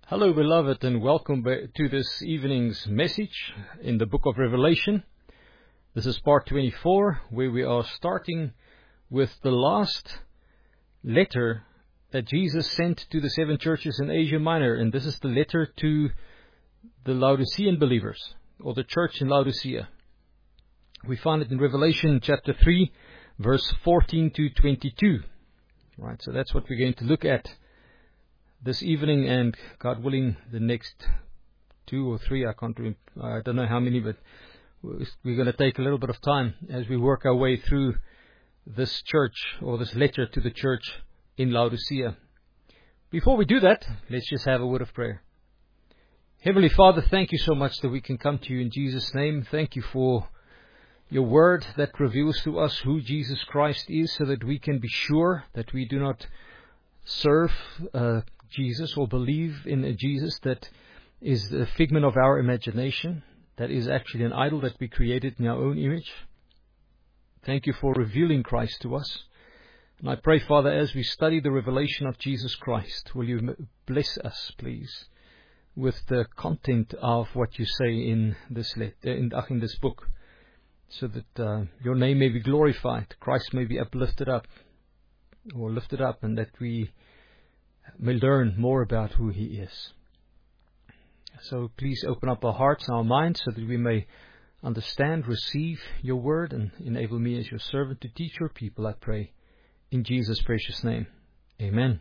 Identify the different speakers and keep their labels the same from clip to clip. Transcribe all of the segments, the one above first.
Speaker 1: Hello, beloved, and welcome to this evening's message in the book of Revelation. This is part 24, where we are starting with the last letter that Jesus sent to the 7 churches in Asia Minor, and this is the letter to the Laodicean believers, or the church in Laodicea. We find it in Revelation chapter 3, verse 14 to 22. Right, so that's what we're going to look at this evening, and God willing, the next 2 or 3, I don't know how many, but we're going to take a little bit of time as we work our way through this church, or this letter to the church in Laodicea. Before we do that, let's just have a word of prayer. Heavenly Father, thank you so much that we can come to you in Jesus' name. Thank you for your word that reveals to us who Jesus Christ is, so that we can be sure that we do not serve Jesus or believe in a Jesus that is the figment of our imagination, that is actually an idol that we created in our own image. Thank you for revealing Christ to us. And I pray, Father, as we study the revelation of Jesus Christ, will you bless us, please, with the content of what you say in this in this book, so that your name may be glorified, Christ may be lifted up, and that we may learn more about who He is. So please open up our hearts and our minds so that we may understand, receive your word, and enable me as your servant to teach your people, I pray, in Jesus' precious name. Amen.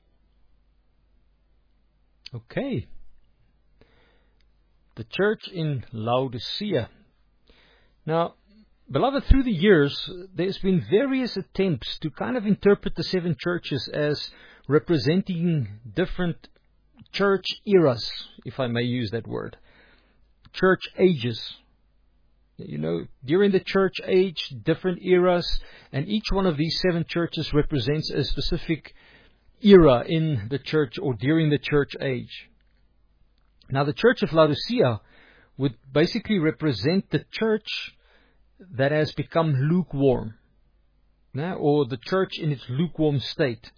Speaker 1: Okay. The church in Laodicea. Now, beloved, through the years, there's been various attempts to kind of interpret the 7 churches as representing different church eras, if I may use that word. Church ages. You know, during the church age, different eras, and each one of these 7 churches represents a specific era in the church or during the church age. Now, the church of Laodicea would basically represent the church that has become lukewarm, or the church in its lukewarm state.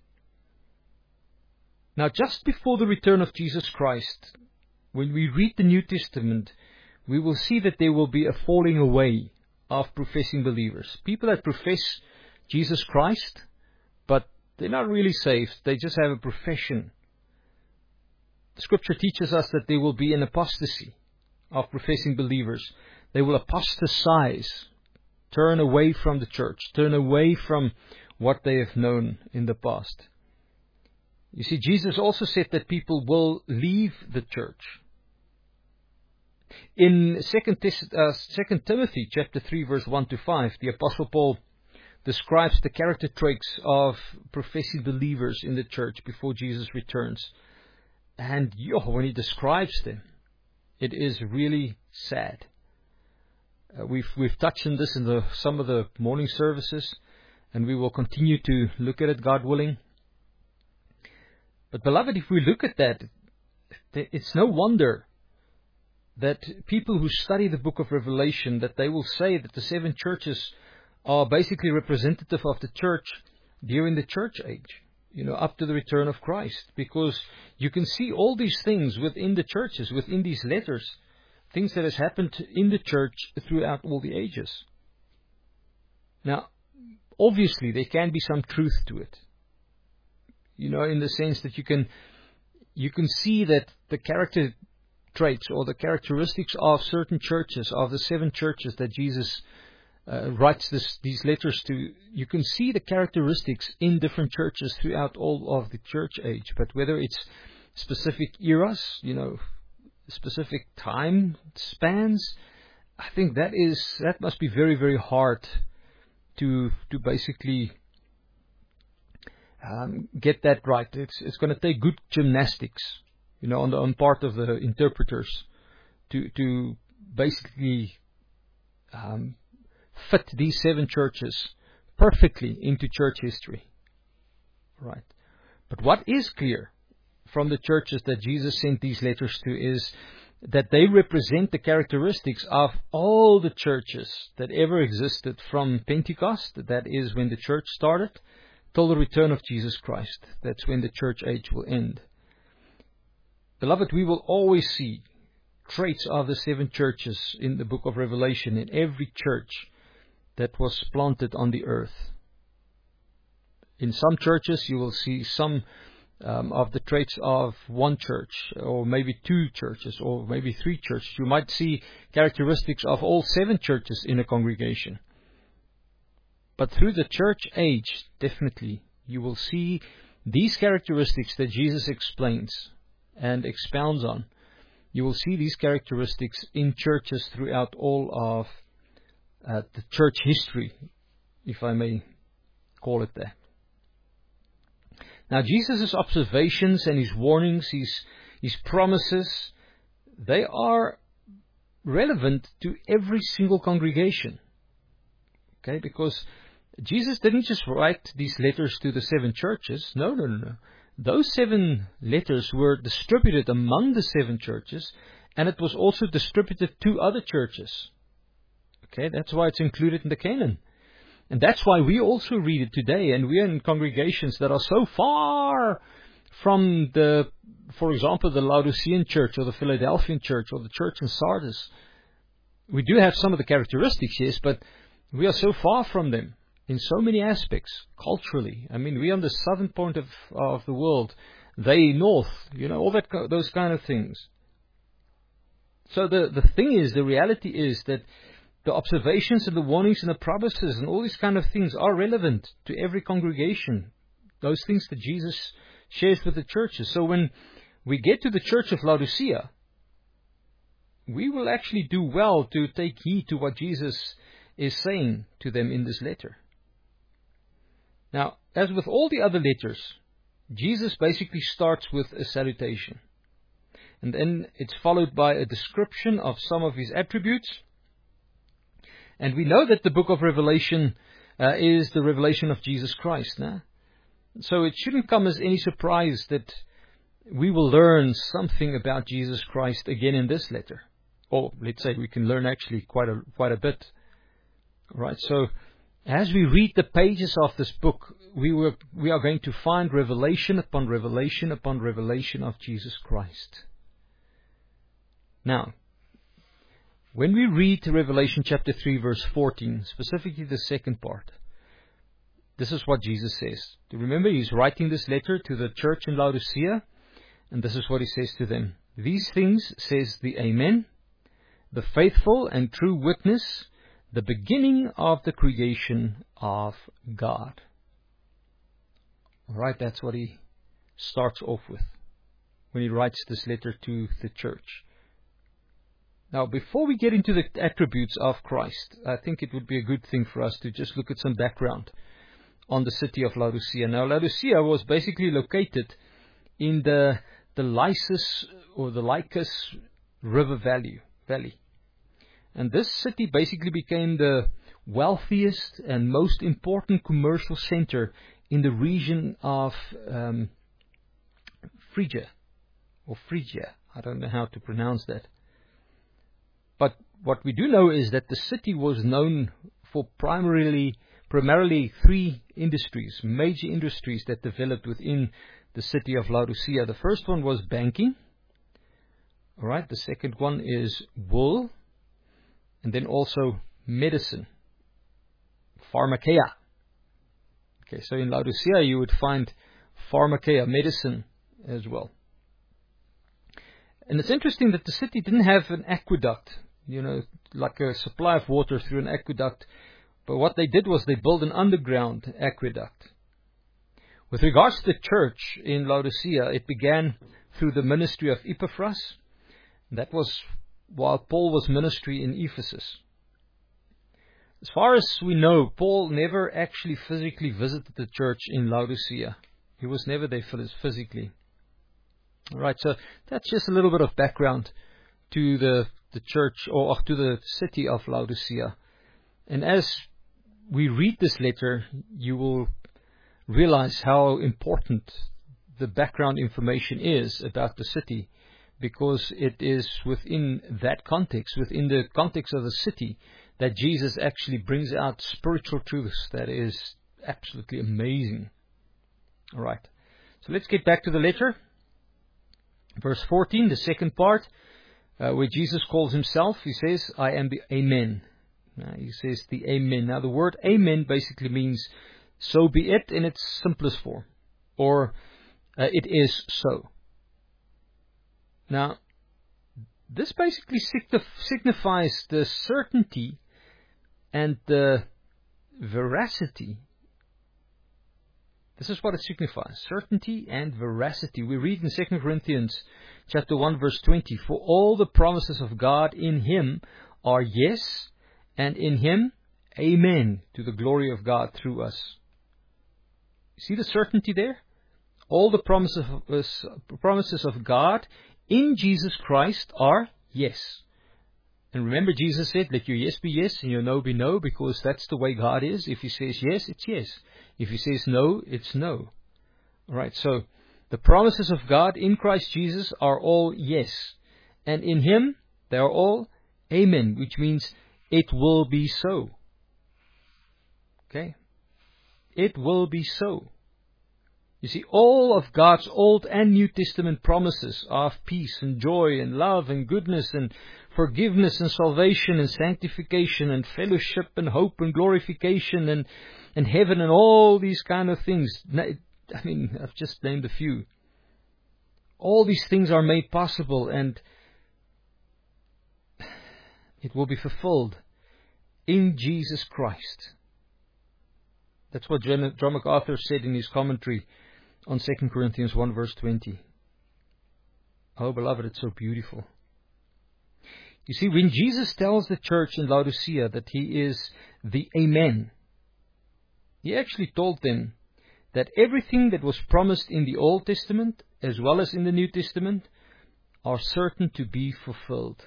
Speaker 1: Now, just before the return of Jesus Christ, when we read the New Testament, we will see that there will be a falling away of professing believers. People that profess Jesus Christ, but they're not really saved. They just have a profession. The Scripture teaches us that there will be an apostasy of professing believers. They will apostatize, turn away from the church, turn away from what they have known in the past. You see, Jesus also said that people will leave the church. In 2 Timothy chapter 3, verse 1 to 5, the Apostle Paul describes the character traits of professing believers in the church before Jesus returns. And when he describes them, it is really sad. We've touched on this in some of the morning services, and we will continue to look at it, God willing. But beloved, if we look at that, it's no wonder that people who study the book of Revelation, that they will say that the 7 churches are basically representative of the church during the church age, up to the return of Christ. Because you can see all these things within the churches, within these letters, things that has happened in the church throughout all the ages. Now, obviously, there can be some truth to it. In the sense that you can see that the character traits or the characteristics of certain churches, of the 7 churches that Jesus writes these letters to, you can see the characteristics in different churches throughout all of the church age. But whether it's specific eras, specific time spans, I think that must be very, very hard to basically get that right. It's going to take good gymnastics, on part of the interpreters to basically fit these 7 churches perfectly into church history. Right. But what is clear from the churches that Jesus sent these letters to is that they represent the characteristics of all the churches that ever existed from Pentecost, that is when the church started, till the return of Jesus Christ. That's when the church age will end. Beloved, we will always see traits of the 7 churches in the book of Revelation, in every church that was planted on the earth. In some churches, you will see some of the traits of one church, or maybe 2 churches, or maybe 3 churches. You might see characteristics of all 7 churches in a congregation. But through the church age, definitely, you will see these characteristics that Jesus explains and expounds on. You will see these characteristics in churches throughout all of the church history, if I may call it that. Now, Jesus' observations and His warnings, His promises, they are relevant to every single congregation. Okay, because Jesus didn't just write these letters to the 7 churches. No. Those 7 letters were distributed among the 7 churches, and it was also distributed to other churches. Okay, that's why it's included in the canon. And that's why we also read it today, and we are in congregations that are so far from for example, the Laodicean church, or the Philadelphian church, or the church in Sardis. We do have some of the characteristics, yes, but we are so far from them in so many aspects, culturally. I mean, we are on the southern point of the world, they north, all those kind of things. So the thing is, the reality is that the observations and the warnings and the promises and all these kind of things are relevant to every congregation. Those things that Jesus shares with the churches. So when we get to the church of Laodicea, we will actually do well to take heed to what Jesus is saying to them in this letter. Now, as with all the other letters, Jesus basically starts with a salutation. And then it's followed by a description of some of His attributes. And we know that the book of Revelation is the revelation of Jesus Christ. So it shouldn't come as any surprise that we will learn something about Jesus Christ again in this letter. Or let's say we can learn actually quite a bit. Right? So as we read the pages of this book, we are going to find revelation upon revelation upon revelation of Jesus Christ. Now, when we read Revelation chapter 3 verse 14, specifically the second part, this is what Jesus says. Remember, He's writing this letter to the church in Laodicea, and this is what He says to them. These things says the Amen, the faithful and true witness, the beginning of the creation of God. Alright, that's what He starts off with when He writes this letter to the church. Now, before we get into the attributes of Christ, I think it would be a good thing for us to just look at some background on the city of Laodicea. Now, Laodicea was basically located in the Lycus or the Lycus River Valley. And this city basically became the wealthiest and most important commercial center in the region of Phrygia. I don't know how to pronounce that. But what we do know is that the city was known for primarily 3 industries, major industries that developed within the city of Laodicea. The first one was banking. All right. The second one is wool, and then also medicine, pharmakeia. Okay, so in Laodicea you would find pharmakeia, medicine as well. And it's interesting that the city didn't have an aqueduct, like a supply of water through an aqueduct. But what they did was they built an underground aqueduct. With regards to the church in Laodicea, it began through the ministry of Epaphras. That was while Paul was ministry in Ephesus. As far as we know, Paul never actually physically visited the church in Laodicea. He was never there physically. Alright, so that's just a little bit of background to the church, or to the city of Laodicea. And as we read this letter, you will realize how important the background information is about the city, because it is within that context, within the context of the city, that Jesus actually brings out spiritual truths that is absolutely amazing. Alright, so let's get back to the letter. Verse 14, the second part, where Jesus calls himself, he says, I am the Amen. He says the Amen. Now the word Amen basically means so be it in its simplest form, or it is so. Now, this basically signifies the certainty and the veracity. This is what it signifies, certainty and veracity. We read in 2 Corinthians chapter 1 verse 20, for all the promises of God in Him are yes, and in Him, Amen, to the glory of God through us. See the certainty there? All the promises of God in Jesus Christ are yes. And remember, Jesus said, let your yes be yes and your no be no, because that's the way God is. If He says yes, it's yes. If He says no, it's no. All right, so the promises of God in Christ Jesus are all yes. And in Him, they are all Amen, which means it will be so. Okay? It will be so. You see, all of God's Old and New Testament promises of peace and joy and love and goodness and forgiveness and salvation and sanctification and fellowship and hope and glorification and heaven and all these kind of things. I mean, I've just named a few. All these things are made possible, and it will be fulfilled in Jesus Christ. That's what John MacArthur said in his commentary on 2 Corinthians 1 verse 20. Oh, beloved, it's so beautiful. You see, when Jesus tells the church in Laodicea that He is the Amen, He actually told them that everything that was promised in the Old Testament as well as in the New Testament are certain to be fulfilled.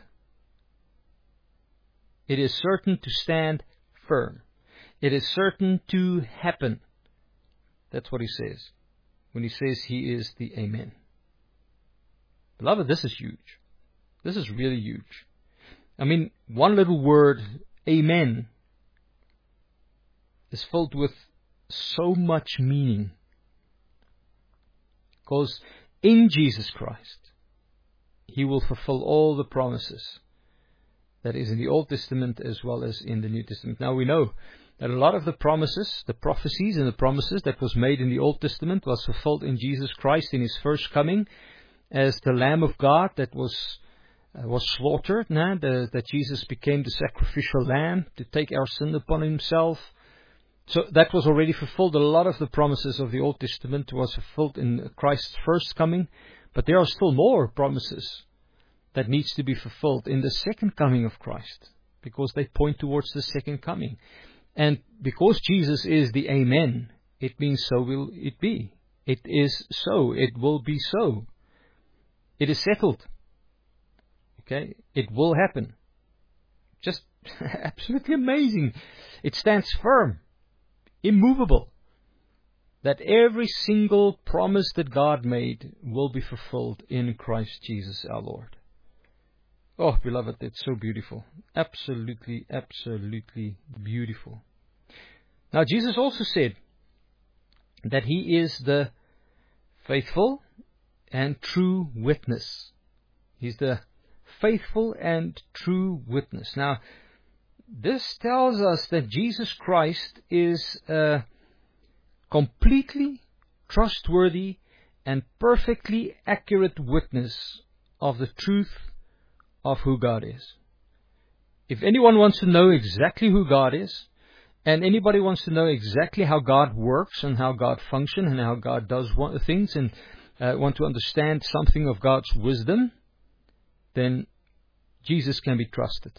Speaker 1: It is certain to stand firm. It is certain to happen. That's what He says when He says He is the Amen. Beloved, this is huge. This is really huge. I mean, one little word, Amen, is filled with so much meaning. Because in Jesus Christ, He will fulfill all the promises that is in the Old Testament as well as in the New Testament. Now we know that a lot of the promises, the prophecies and the promises that was made in the Old Testament was fulfilled in Jesus Christ in His first coming as the Lamb of God that was slaughtered, that Jesus became the sacrificial lamb to take our sin upon Himself. So that was already fulfilled. A lot of the promises of the Old Testament was fulfilled in Christ's first coming, but there are still more promises that needs to be fulfilled in the second coming of Christ, because they point towards the second coming. And because Jesus is the Amen, it means so will it be. It is so. It will be so. It is settled. Okay? It will happen. Just absolutely amazing. It stands firm, immovable, that every single promise that God made will be fulfilled in Christ Jesus our Lord. Oh, beloved, it's so beautiful. Absolutely, absolutely beautiful. Now, Jesus also said that He is the faithful and true witness. He's the faithful and true witness. Now, this tells us that Jesus Christ is a completely trustworthy and perfectly accurate witness of the truth of who God is. If anyone wants to know exactly who God is, and anybody wants to know exactly how God works and how God functions and how God does things, and want to understand something of God's wisdom, then Jesus can be trusted.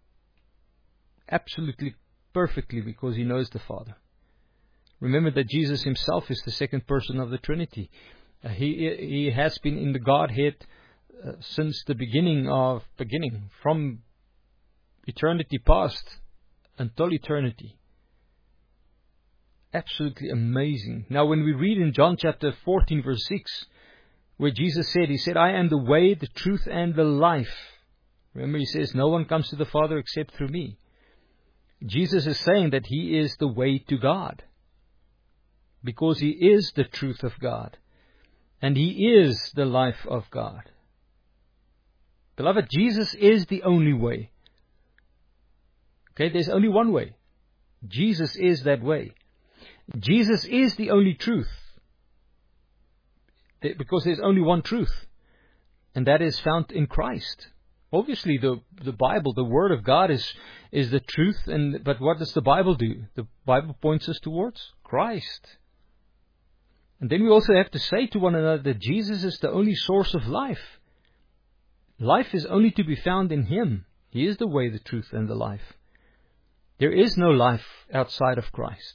Speaker 1: Absolutely perfectly, because He knows the Father. Remember that Jesus Himself is the second person of the Trinity. He has been in the Godhead since the beginning, from eternity past until eternity. Absolutely amazing. Now, when we read in John chapter 14, verse 6, where Jesus said, He said, I am the way, the truth, and the life. Remember, He says, no one comes to the Father except through me. Jesus is saying that He is the way to God, because He is the truth of God, and He is the life of God. Beloved, Jesus is the only way. Okay, there's only one way. Jesus is that way. Jesus is the only truth. Because there's only one truth. And that is found in Christ. Obviously, the Bible, the Word of God is the truth. But what does the Bible do? The Bible points us towards Christ. And then we also have to say to one another that Jesus is the only source of life. Life is only to be found in Him. He is the way, the truth, and the life. There is no life outside of Christ.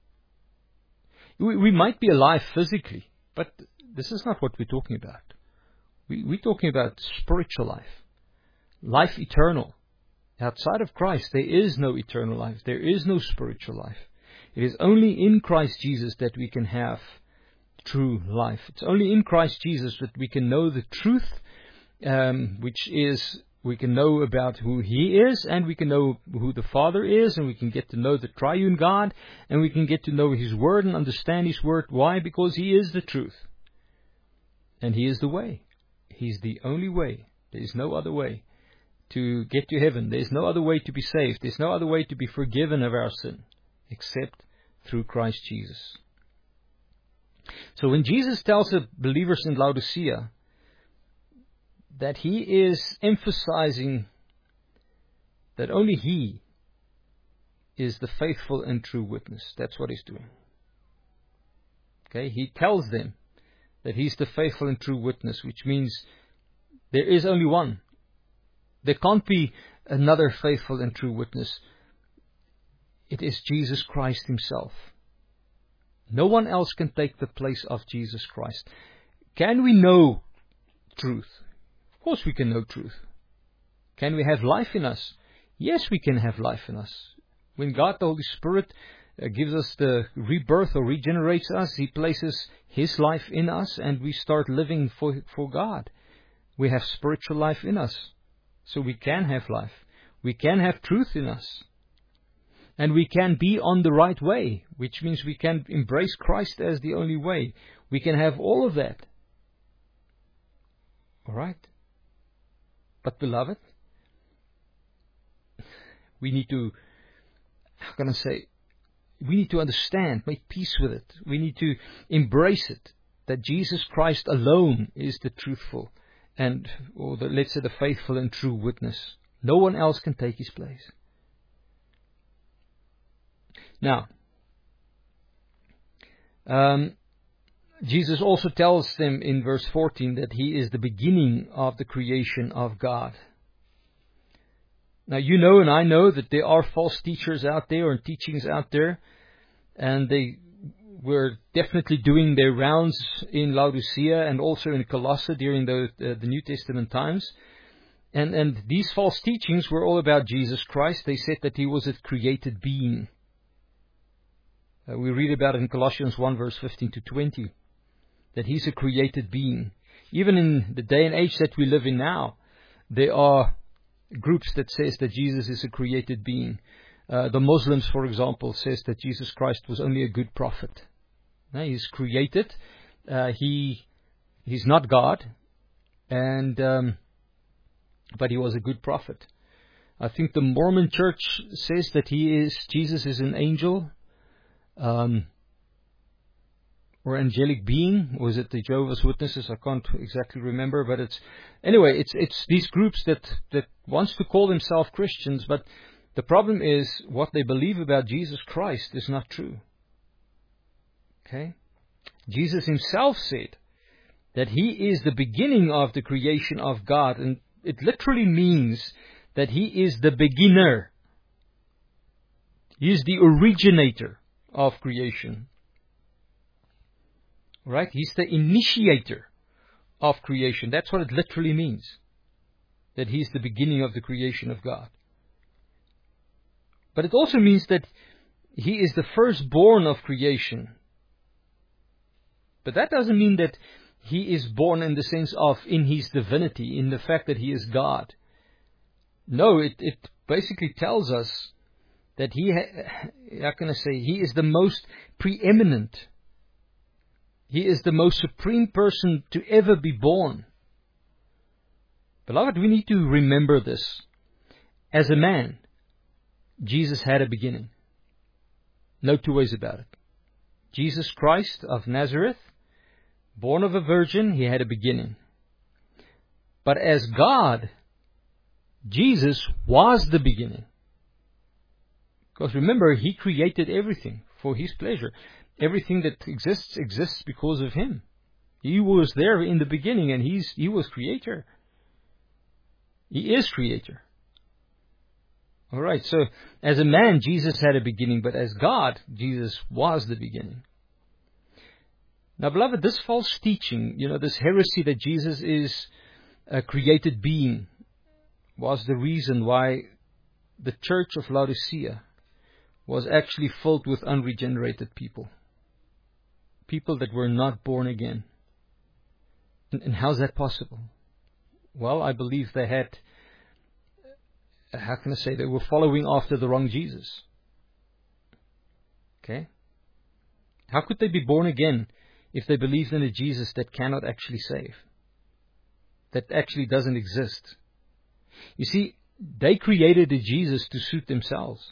Speaker 1: We might be alive physically, but this is not what we're talking about. We're talking about spiritual life. Life eternal. Outside of Christ, there is no eternal life. There is no spiritual life. It is only in Christ Jesus that we can have true life. It's only in Christ Jesus that we can know the truth, which is we can know about who He is, and we can know who the Father is, and we can get to know the triune God, and we can get to know His Word and understand His Word. Why? Because He is the truth. And He is the way. He's the only way. There is no other way to get to heaven. There is no other way to be saved. There is no other way to be forgiven of our sin except through Christ Jesus. So when Jesus tells the believers in Laodicea that He is emphasizing that only He is the faithful and true witness. That's what He's doing. Okay, He tells them that He's the faithful and true witness, which means there is only one. There can't be another faithful and true witness. It is Jesus Christ Himself. No one else can take the place of Jesus Christ. Can we know truth? Of course we can know truth. Can we have life in us? Yes, we can have life in us. When God, the Holy Spirit, gives us the rebirth or regenerates us, He places His life in us and we start living for God. We have spiritual life in us. So we can have life. We can have truth in us. And we can be on the right way, which means we can embrace Christ as the only way. We can have all of that. All right? But beloved, we need to, we need to understand, make peace with it. We need to embrace it, that Jesus Christ alone is the truthful and, let's say, the faithful and true witness. No one else can take His place. Now, Jesus also tells them in verse 14 that He is the beginning of the creation of God. Now, you know and I know that there are false teachers out there and teachings out there, and they were definitely doing their rounds in Laodicea and also in Colossae during the New Testament times. And these false teachings were all about Jesus Christ. They said that He was a created being. We read about it in Colossians 1 verse 15 to 20, that He's a created being. Even in the day and age that we live in now, there are groups that says that Jesus is a created being. The Muslims, for example, says that Jesus Christ was only a good prophet. Now, He's created. He's not God, but He was a good prophet. I think the Mormon Church says that Jesus is an angel. Or angelic being, or is it the Jehovah's Witnesses? I can't exactly remember, but it's these groups that wants to call themselves Christians, but the problem is what they believe about Jesus Christ is not true. Okay? Jesus Himself said that He is the beginning of the creation of God, and it literally means that He is the beginner. He is the originator of creation. Right? He's the initiator of creation. That's what it literally means. That He's the beginning of the creation of God. But it also means that He is the firstborn of creation. But that doesn't mean that He is born in the sense of in His divinity, in the fact that He is God. No, it basically tells us that He is the most preeminent. He is the most supreme person to ever be born. Beloved, we need to remember this. As a man, Jesus had a beginning. No two ways about it. Jesus Christ of Nazareth, born of a virgin, he had a beginning. But as God, Jesus was the beginning. Because remember, he created everything for his pleasure. Everything that exists because of him. He was there in the beginning, and he was creator. He is creator. Alright, so as a man, Jesus had a beginning, but as God, Jesus was the beginning. Now, beloved, this false teaching, this heresy that Jesus is a created being, was the reason why the church of Laodicea was actually filled with unregenerated people. People that were not born again. And how's that possible? Well, I believe they had, they were following after the wrong Jesus. Okay? How could they be born again if they believed in a Jesus that cannot actually save? That actually doesn't exist. You see, they created a Jesus to suit themselves.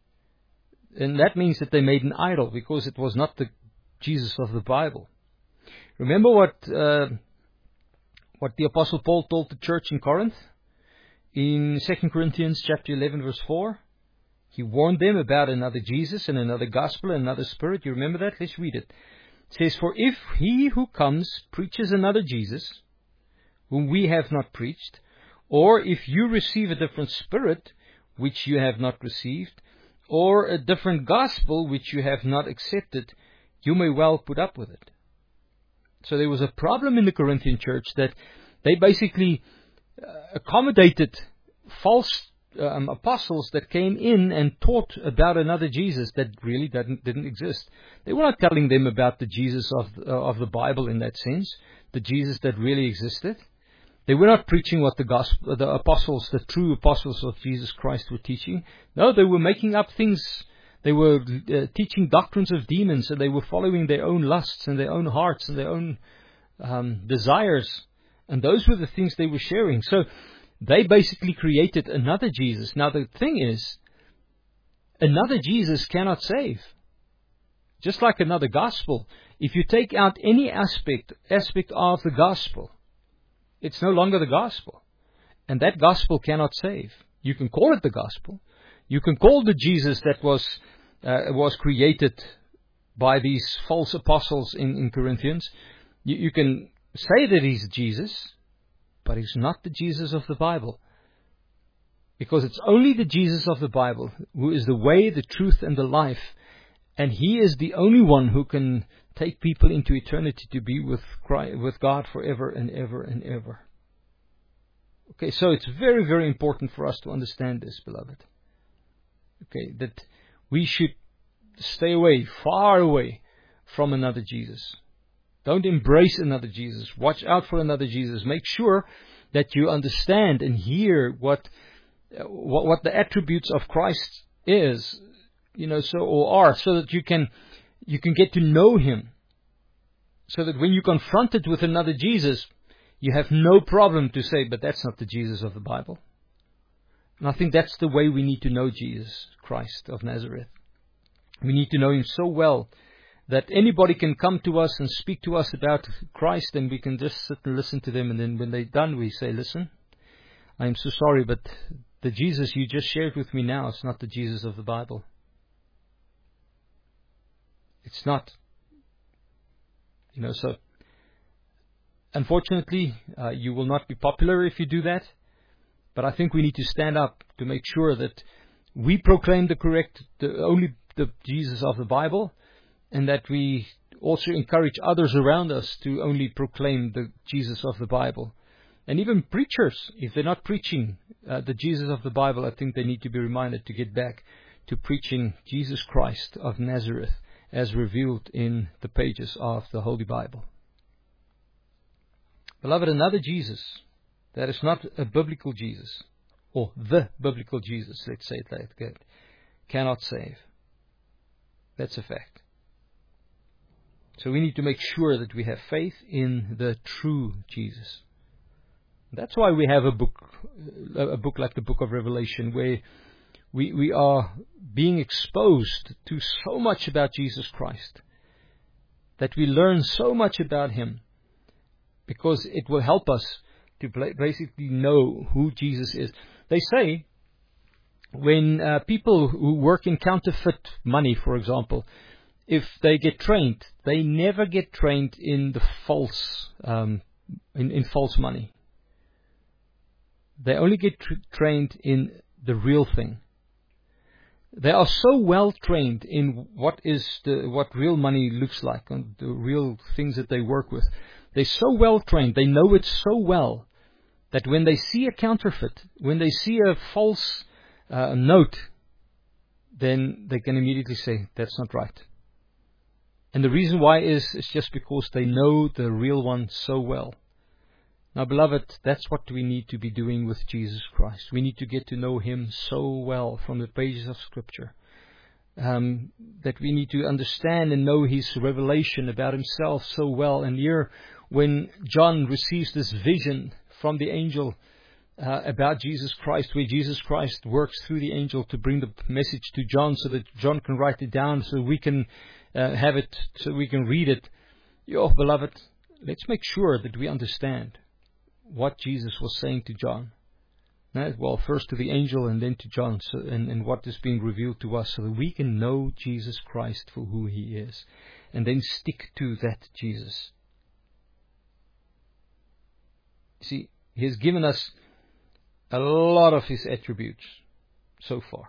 Speaker 1: And that means that they made an idol because it was not the Jesus of the Bible. Remember what the Apostle Paul told the church in Corinth? In 2 Corinthians chapter 11 verse 4. He warned them about another Jesus and another gospel and another spirit. You remember that? Let's read it. It says, "For if he who comes preaches another Jesus, whom we have not preached, or if you receive a different spirit, which you have not received, or a different gospel which you have not accepted, you may well put up with it." So there was a problem in the Corinthian church that they basically accommodated false apostles that came in and taught about another Jesus that really didn't exist. They were not telling them about the Jesus of the Bible in that sense, the Jesus that really existed. They were not preaching what the apostles, the true apostles of Jesus Christ were teaching. No, they were making up things. They were teaching doctrines of demons, and they were following their own lusts and their own hearts and their own desires. And those were the things they were sharing. So they basically created another Jesus. Now the thing is, another Jesus cannot save. Just like another gospel. If you take out any aspect of the gospel, it's no longer the gospel. And that gospel cannot save. You can call it the gospel. You can call the Jesus that was created by these false apostles in Corinthians. You can say that he's Jesus, but he's not the Jesus of the Bible. Because it's only the Jesus of the Bible who is the way, the truth, and the life. And he is the only one who can take people into eternity to be with God forever and ever and ever. Okay, so it's very, very important for us to understand this, beloved. Okay, that we should stay away, far away from another Jesus. Don't embrace another Jesus. Watch out for another Jesus. Make sure that you understand and hear what the attributes of Christ is, so that you can get to know him. So that when you're confronted with another Jesus, you have no problem to say, but that's not the Jesus of the Bible. And I think that's the way we need to know Jesus Christ of Nazareth. We need to know him so well that anybody can come to us and speak to us about Christ, and we can just sit and listen to them, and then when they're done, we say, "Listen, I'm so sorry, but the Jesus you just shared with me now is not the Jesus of the Bible. It's not." So unfortunately, you will not be popular if you do that, but I think we need to stand up to make sure that we proclaim only the Jesus of the Bible, and that we also encourage others around us to only proclaim the Jesus of the Bible. And even preachers, if they're not preaching the Jesus of the Bible, I think they need to be reminded to get back to preaching Jesus Christ of Nazareth as revealed in the pages of the Holy Bible. Beloved, another Jesus that is not a biblical Jesus, or the biblical Jesus, let's say it like that, cannot save. That's a fact. So we need to make sure that we have faith in the true Jesus, That's why we have a book like the Book of Revelation, where we are being exposed to so much about Jesus Christ, that we learn so much about Him, because it will help us to basically know who Jesus is. They say when people who work in counterfeit money, for example, if they get trained, they never get trained in the false in false money. They only get trained in the real thing. They are so well trained in what real money looks like, and the real things that they work with. They're so well trained, they know it so well, that when they see a counterfeit, when they see a false note, then they can immediately say, that's not right. And the reason why is just because they know the real one so well. Now, beloved, that's what we need to be doing with Jesus Christ. We need to get to know Him so well from the pages of Scripture, that we need to understand and know His revelation about Himself so well. And here, when John receives this vision from the angel about Jesus Christ, where Jesus Christ works through the angel to bring the message to John so that John can write it down, so we can have it, so we can read it. Beloved, let's make sure that we understand what Jesus was saying to John. Well, first to the angel and then to John, and what is being revealed to us, so that we can know Jesus Christ for who He is, and then stick to that Jesus. See, He has given us a lot of His attributes so far.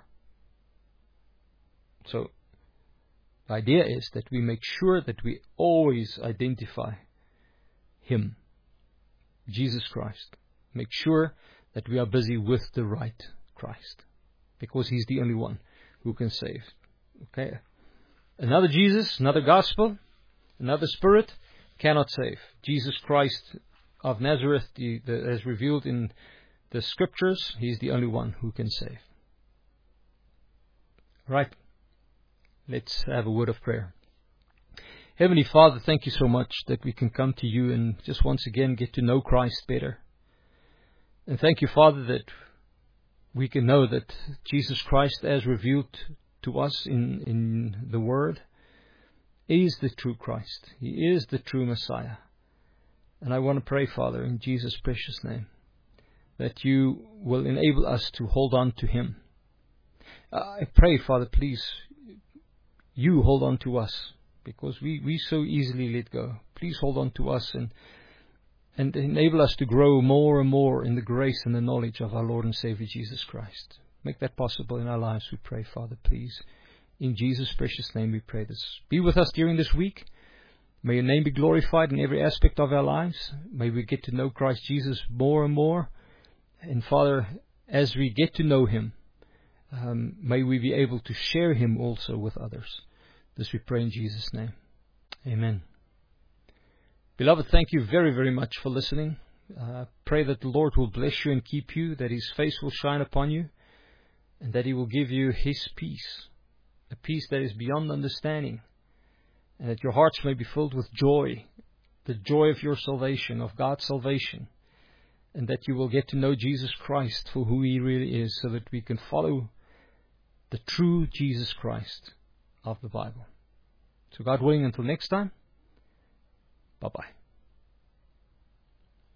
Speaker 1: So, the idea is that we make sure that we always identify Him, Jesus Christ. Make sure that we are busy with the right Christ, because He's the only one who can save. Okay? Another Jesus, another gospel, another spirit cannot save. Jesus Christ of Nazareth, as revealed in the Scriptures, He's the only one who can save. Right? Let's have a word of prayer. Heavenly Father, thank You so much that we can come to You and just once again get to know Christ better. And thank You, Father, that we can know that Jesus Christ, as revealed to us in the Word, is the true Christ. He is the true Messiah. And I want to pray, Father, in Jesus' precious name, that You will enable us to hold on to Him. I pray, Father, please, You hold on to us, because we so easily let go. Please hold on to us and enable us to grow more and more in the grace and the knowledge of our Lord and Savior Jesus Christ. Make that possible in our lives, we pray, Father, please. In Jesus' precious name we pray this. Be with us during this week. May Your name be glorified in every aspect of our lives. May we get to know Christ Jesus more and more. And Father, as we get to know Him, may we be able to share Him also with others. This we pray in Jesus' name. Amen. Beloved, thank you very, very much for listening. Pray that the Lord will bless you and keep you, that His face will shine upon you, and that He will give you His peace, a peace that is beyond understanding, and that your hearts may be filled with joy, the joy of your salvation, of God's salvation, and that you will get to know Jesus Christ for who He really is, so that we can follow the true Jesus Christ of the Bible. So God willing, until next time, bye-bye.